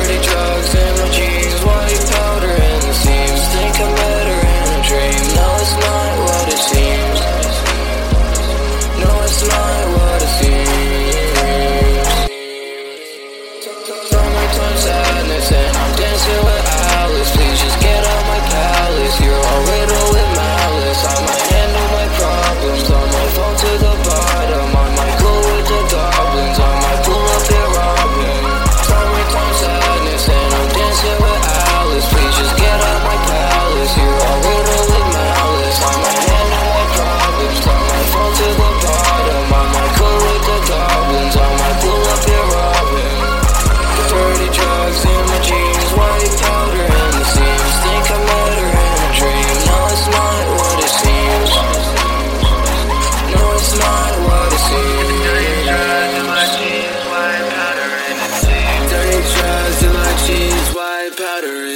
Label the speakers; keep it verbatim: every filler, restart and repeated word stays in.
Speaker 1: Dirty drugs in my jeans, white powder in the seams. Think I'm better in a dream. No, it's not what it seems. No, it's not what it seems. Summertime sadness and I'm dancing with Alice. Please just get out my palace. You're all riddled with malice. I might handle my problems. I might fall to the bottom. I might go with the goblins. I might pull up your Robin. Summertime sadness and I'm dancing with Alice. Please just get out my palace. You're all riddled with malice. I might handle my problems. I might fall to the bottom. I might go with the goblins. I might pull up your Robin. Dirty drugs in my jeans, white powder in the seams. Think I'm better in a dream. No, it's not what it seems. No, it's not what it seems. Dirty drugs in my jeans, white powder in the seams. Dirty drugs in my jeans, white powder